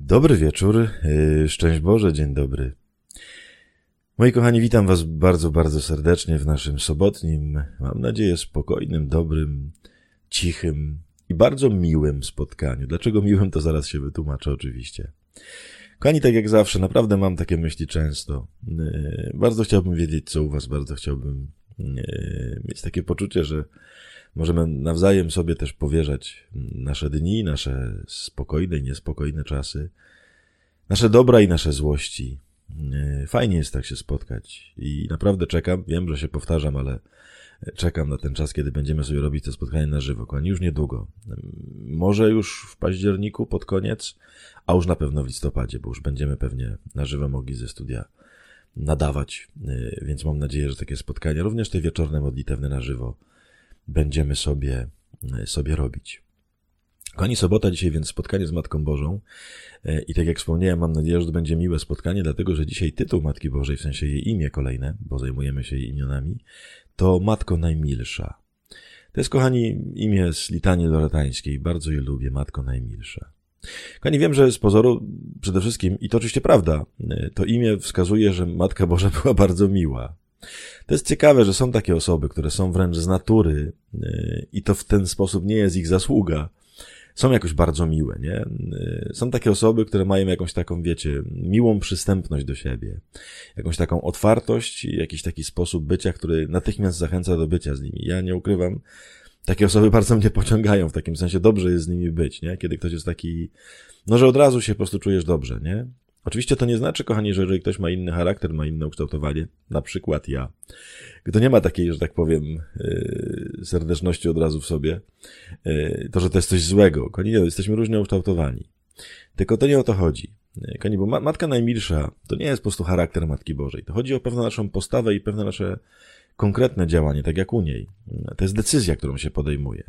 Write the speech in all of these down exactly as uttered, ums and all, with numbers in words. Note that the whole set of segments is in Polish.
Dobry wieczór, yy, szczęść Boże, dzień dobry. Moi kochani, witam was bardzo, bardzo serdecznie w naszym sobotnim, mam nadzieję, spokojnym, dobrym, cichym i bardzo miłym spotkaniu. Dlaczego miłym, to zaraz się wytłumaczę oczywiście. Kochani, tak jak zawsze, naprawdę mam takie myśli często. Yy, bardzo chciałbym wiedzieć, co u was, bardzo chciałbym yy, mieć takie poczucie, że możemy nawzajem sobie też powierzać nasze dni, nasze spokojne i niespokojne czasy, nasze dobra i nasze złości. Fajnie jest tak się spotkać i naprawdę czekam, wiem, że się powtarzam, ale czekam na ten czas, kiedy będziemy sobie robić to spotkanie na żywo, kochani, już niedługo. Może już w październiku, pod koniec, a już na pewno w listopadzie, bo już będziemy pewnie na żywo mogli ze studia nadawać, więc mam nadzieję, że takie spotkania, również te wieczorne modlitewne na żywo, będziemy sobie, sobie robić. Kochani, sobota dzisiaj, więc spotkanie z Matką Bożą. I tak jak wspomniałem, mam nadzieję, że to będzie miłe spotkanie, dlatego że dzisiaj tytuł Matki Bożej, w sensie jej imię kolejne, bo zajmujemy się jej imionami, to Matko Najmilsza. To jest, kochani, imię z litanii loretańskiej. Bardzo je lubię, Matko Najmilsza. Kochani, wiem, że z pozoru przede wszystkim, i to oczywiście prawda, to imię wskazuje, że Matka Boża była bardzo miła. To jest ciekawe, że są takie osoby, które są wręcz z natury i to w ten sposób nie jest ich zasługa. Są jakoś bardzo miłe, nie? Są takie osoby, które mają jakąś taką, wiecie, miłą przystępność do siebie. Jakąś taką otwartość, jakiś taki sposób bycia, który natychmiast zachęca do bycia z nimi. Ja nie ukrywam, takie osoby bardzo mnie pociągają, w takim sensie dobrze jest z nimi być, nie? Kiedy ktoś jest taki, no że od razu się po prostu czujesz dobrze, nie? Oczywiście to nie znaczy, kochani, że jeżeli ktoś ma inny charakter, ma inne ukształtowanie, na przykład ja, kto nie ma takiej, że tak powiem, yy, serdeczności od razu w sobie, yy, to, że to jest coś złego. Kochani, nie, jesteśmy różnie ukształtowani. Tylko to nie o to chodzi. Kochani, bo ma- Matka Najmilsza to nie jest po prostu charakter Matki Bożej. To chodzi o pewną naszą postawę i pewne nasze konkretne działanie, tak jak u niej. To jest decyzja, którą się podejmuje.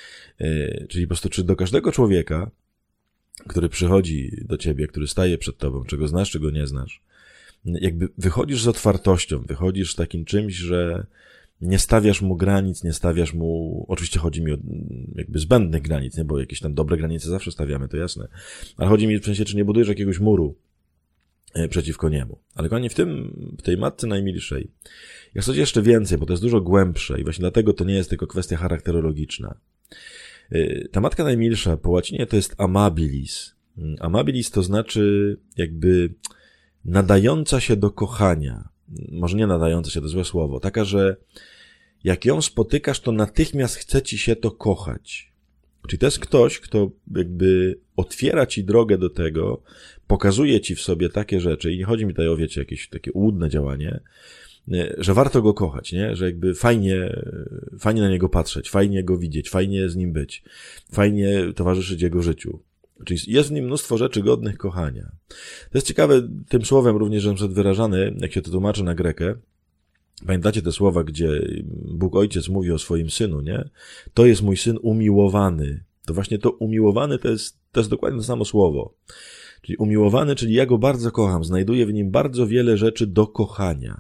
Yy, czyli po prostu, czy do każdego człowieka, który przychodzi do ciebie, który staje przed tobą, czego znasz, czego nie znasz, jakby wychodzisz z otwartością, wychodzisz z takim czymś, że nie stawiasz mu granic, nie stawiasz mu, oczywiście chodzi mi o jakby zbędnych granic, nie, bo jakieś tam dobre granice zawsze stawiamy, to jasne, ale chodzi mi w sensie, czy nie budujesz jakiegoś muru przeciwko niemu. Ale kochani, w tym, w tej Matce Najmilszej jest coś jeszcze więcej, bo to jest dużo głębsze i właśnie dlatego to nie jest tylko kwestia charakterologiczna. Ta Matka Najmilsza po łacinie to jest amabilis. Amabilis to znaczy jakby nadająca się do kochania. Może nie nadająca się, to złe słowo. Taka, że jak ją spotykasz, to natychmiast chce ci się to kochać. Czyli to jest ktoś, kto jakby otwiera ci drogę do tego, pokazuje ci w sobie takie rzeczy i nie chodzi mi tutaj o, wiecie, jakieś takie ułudne działanie, że warto go kochać, nie? Że jakby fajnie, fajnie na niego patrzeć, fajnie go widzieć, fajnie z nim być, fajnie towarzyszyć jego życiu. Czyli jest w nim mnóstwo rzeczy godnych kochania. To jest ciekawe tym słowem również, że na przykład wyrażany, jak się to tłumaczy na grekę, pamiętacie te słowa, gdzie Bóg Ojciec mówi o swoim Synu, nie? To jest mój Syn umiłowany. To właśnie to umiłowany to jest, to jest dokładnie to samo słowo. Czyli umiłowany, czyli ja go bardzo kocham, znajduję w nim bardzo wiele rzeczy do kochania.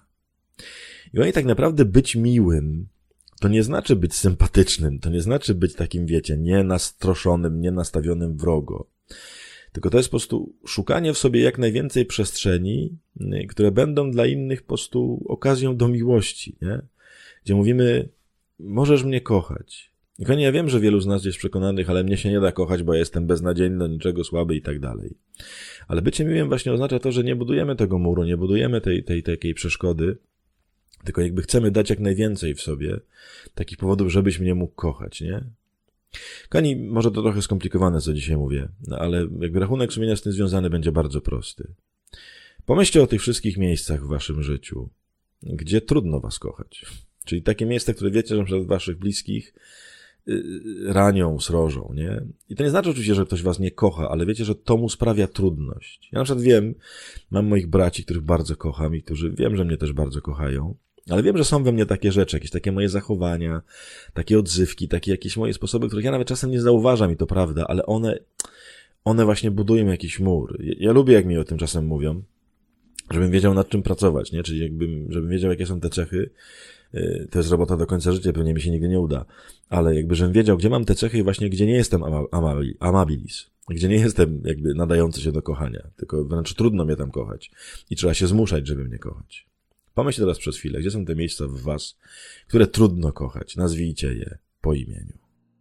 I oni tak naprawdę być miłym, to nie znaczy być sympatycznym, to nie znaczy być takim, wiecie, nienastroszonym, nienastawionym wrogo. Tylko to jest po prostu szukanie w sobie jak najwięcej przestrzeni, które będą dla innych po prostu okazją do miłości, nie? Gdzie mówimy, możesz mnie kochać. I kochani, ja wiem, że wielu z nas jest przekonanych, ale mnie się nie da kochać, bo ja jestem beznadziejny, do niczego słaby i tak dalej. Ale bycie miłym właśnie oznacza to, że nie budujemy tego muru, nie budujemy tej, tej takiej przeszkody, tylko jakby chcemy dać jak najwięcej w sobie takich powodów, żebyś mnie mógł kochać, nie? Kochani, może to trochę skomplikowane, co dzisiaj mówię, no ale jakby rachunek sumienia z tym związany będzie bardzo prosty. Pomyślcie o tych wszystkich miejscach w waszym życiu, gdzie trudno was kochać. Czyli takie miejsca, które wiecie, że na przykład waszych bliskich ranią, srożą, nie? I to nie znaczy oczywiście, że ktoś was nie kocha, ale wiecie, że to mu sprawia trudność. Ja na przykład wiem, mam moich braci, których bardzo kocham i którzy wiem, że mnie też bardzo kochają, ale wiem, że są we mnie takie rzeczy, jakieś takie moje zachowania, takie odzywki, takie jakieś moje sposoby, których ja nawet czasem nie zauważam i to prawda, ale one, one właśnie budują jakiś mur. Ja, ja lubię, jak mi o tym czasem mówią, żebym wiedział, nad czym pracować, nie? Czyli jakbym, żebym wiedział, jakie są te cechy. To jest robota do końca życia, pewnie mi się nigdy nie uda, ale jakby, żebym wiedział, gdzie mam te cechy i właśnie gdzie nie jestem amabilis, gdzie nie jestem jakby nadający się do kochania, tylko wręcz trudno mnie tam kochać i trzeba się zmuszać, żeby mnie kochać. Pomyśl teraz przez chwilę, gdzie są te miejsca w was, które trudno kochać, nazwijcie je po imieniu.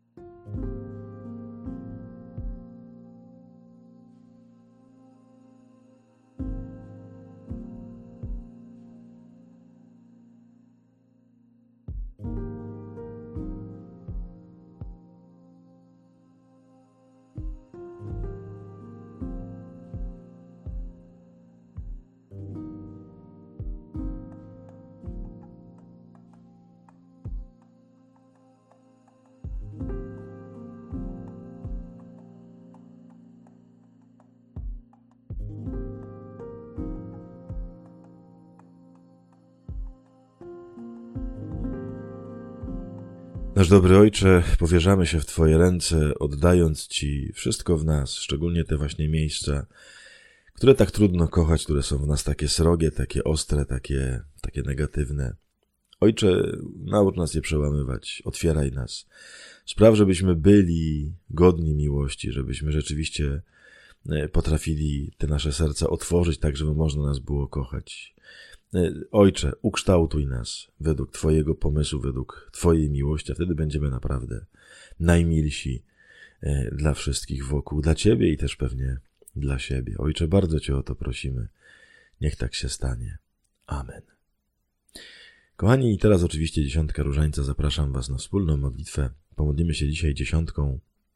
Nasz dobry Ojcze, powierzamy się w Twoje ręce, oddając Ci wszystko w nas, szczególnie te właśnie miejsca, które tak trudno kochać, które są w nas takie srogie, takie ostre, takie, takie negatywne. Ojcze, naucz nas je przełamywać, otwieraj nas. Spraw, żebyśmy byli godni miłości, żebyśmy rzeczywiście potrafili te nasze serca otworzyć tak, żeby można nas było kochać. Ojcze, ukształtuj nas według Twojego pomysłu, według Twojej miłości, a wtedy będziemy naprawdę najmilsi dla wszystkich wokół, dla Ciebie i też pewnie dla siebie. Ojcze, bardzo Cię o to prosimy. Niech tak się stanie. Amen. Kochani, i teraz oczywiście dziesiątka różańca. Zapraszam Was na wspólną modlitwę. Pomodlimy się dzisiaj dziesiątką,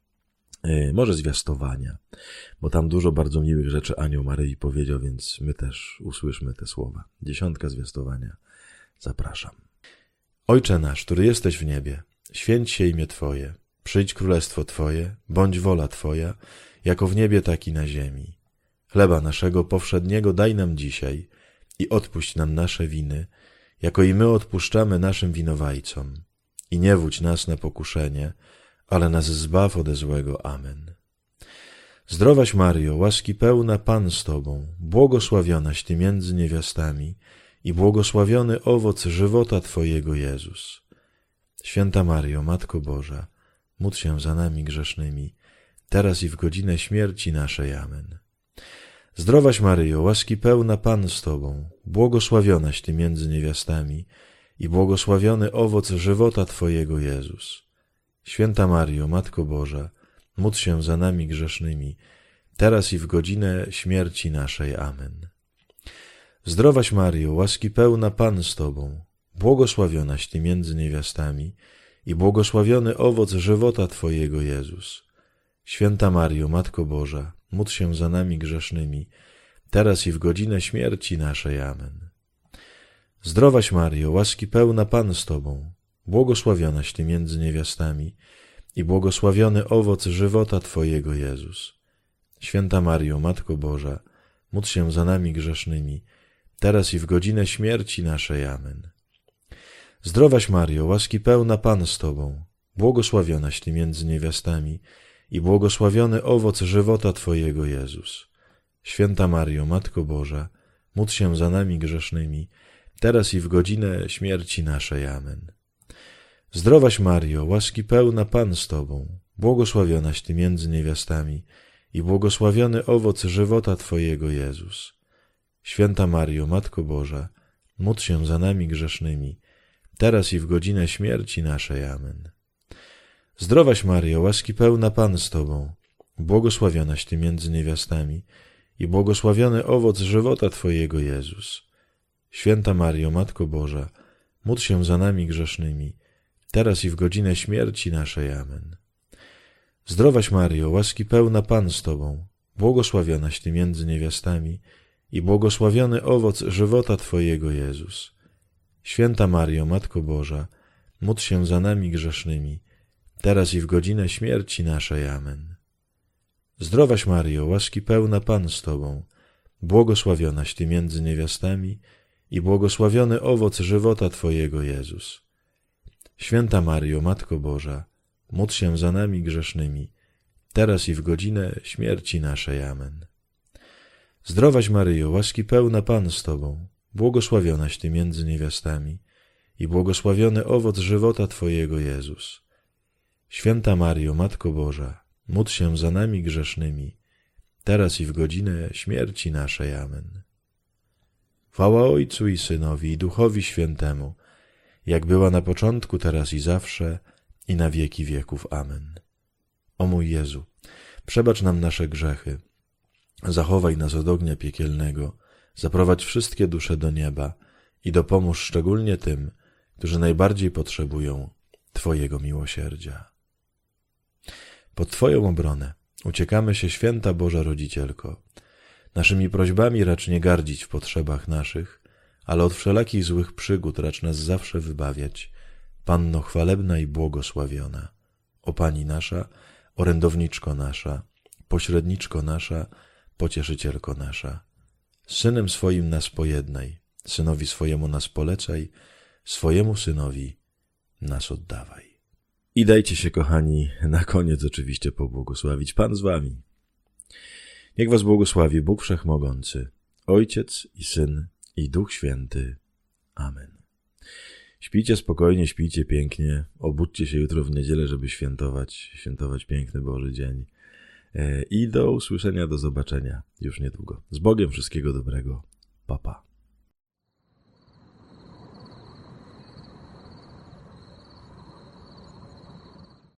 yy, może zwiastowania, bo tam dużo bardzo miłych rzeczy Anioł Maryi powiedział, więc my też usłyszmy te słowa. Dziesiątka zwiastowania. Zapraszam. Ojcze nasz, który jesteś w niebie, święć się imię Twoje, przyjdź królestwo Twoje, bądź wola Twoja, jako w niebie, tak i na ziemi. Chleba naszego powszedniego daj nam dzisiaj i odpuść nam nasze winy, jako i my odpuszczamy naszym winowajcom. I nie wódź nas na pokuszenie, ale nas zbaw ode złego. Amen. Zdrowaś Maryjo, łaski pełna, Pan z Tobą, błogosławionaś Ty między niewiastami i błogosławiony owoc żywota Twojego, Jezus. Święta Maryjo, Matko Boża, módl się za nami grzesznymi, teraz i w godzinę śmierci naszej. Amen. Zdrowaś Maryjo, łaski pełna, Pan z Tobą, błogosławionaś Ty między niewiastami i błogosławiony owoc żywota Twojego, Jezus. Święta Maryjo, Matko Boża, módl się za nami grzesznymi, teraz i w godzinę śmierci naszej. Amen. Zdrowaś Maryjo, łaski pełna, Pan z Tobą, błogosławionaś Ty między niewiastami i błogosławiony owoc żywota Twojego, Jezus. Święta Maryjo, Matko Boża, módl się za nami grzesznymi, teraz i w godzinę śmierci naszej. Amen. Zdrowaś Maryjo, łaski pełna, Pan z Tobą, błogosławionaś Ty między niewiastami i błogosławiony owoc żywota Twojego, Jezus. Święta Maryjo, Matko Boża, módl się za nami grzesznymi, teraz i w godzinę śmierci naszej. Amen. Zdrowaś Maryjo, łaski pełna, Pan z Tobą, błogosławionaś Ty między niewiastami i błogosławiony owoc żywota Twojego, Jezus. Święta Maryjo, Matko Boża, módl się za nami grzesznymi, teraz i w godzinę śmierci naszej. Amen. Zdrowaś Maryjo, łaski pełna, Pan z Tobą, błogosławionaś Ty między niewiastami i błogosławiony owoc żywota Twojego, Jezus. Święta Maryjo, Matko Boża, módl się za nami grzesznymi, teraz i w godzinę śmierci naszej. Amen. Zdrowaś Maryjo, łaski pełna, Pan z Tobą, błogosławionaś Ty między niewiastami i błogosławiony owoc żywota Twojego, Jezus. Święta Maryjo, Matko Boża, módl się za nami grzesznymi, teraz i w godzinę śmierci naszej. Amen. Zdrowaś Maryjo, łaski pełna, Pan z Tobą, błogosławionaś Ty między niewiastami i błogosławiony owoc żywota Twojego, Jezus. Święta Maryjo, Matko Boża, módl się za nami grzesznymi, teraz i w godzinę śmierci naszej. Amen. Zdrowaś Maryjo, łaski pełna, Pan z Tobą, błogosławionaś Ty między niewiastami i błogosławiony owoc żywota Twojego, Jezus. Święta Maryjo, Matko Boża, módl się za nami grzesznymi, teraz i w godzinę śmierci naszej. Amen. Zdrowaś Maryjo, łaski pełna Pan z Tobą, błogosławionaś Ty między niewiastami i błogosławiony owoc żywota Twojego, Jezus. Święta Maryjo, Matko Boża, módl się za nami grzesznymi, teraz i w godzinę śmierci naszej. Amen. Chwała Ojcu i Synowi, i Duchowi Świętemu, jak była na początku, teraz i zawsze, i na wieki wieków. Amen. O mój Jezu, przebacz nam nasze grzechy, zachowaj nas od ognia piekielnego, zaprowadź wszystkie dusze do nieba i dopomóż szczególnie tym, którzy najbardziej potrzebują Twojego miłosierdzia. Pod Twoją obronę uciekamy się, święta Boża Rodzicielko. Naszymi prośbami racz nie gardzić w potrzebach naszych, ale od wszelakich złych przygód racz nas zawsze wybawiać. Panno chwalebna i błogosławiona, o Pani nasza, orędowniczko nasza, pośredniczko nasza, pocieszycielko nasza. Z Synem swoim nas pojednaj, Synowi swojemu nas polecaj, swojemu Synowi nas oddawaj. I dajcie się, kochani, na koniec oczywiście pobłogosławić. Pan z wami. Niech was błogosławi Bóg Wszechmogący, Ojciec i Syn i Duch Święty. Amen. Śpijcie spokojnie, śpijcie pięknie, obudźcie się jutro w niedzielę, żeby świętować, świętować piękny Boży dzień. I do usłyszenia, do zobaczenia już niedługo. Z Bogiem, wszystkiego dobrego. Pa, pa.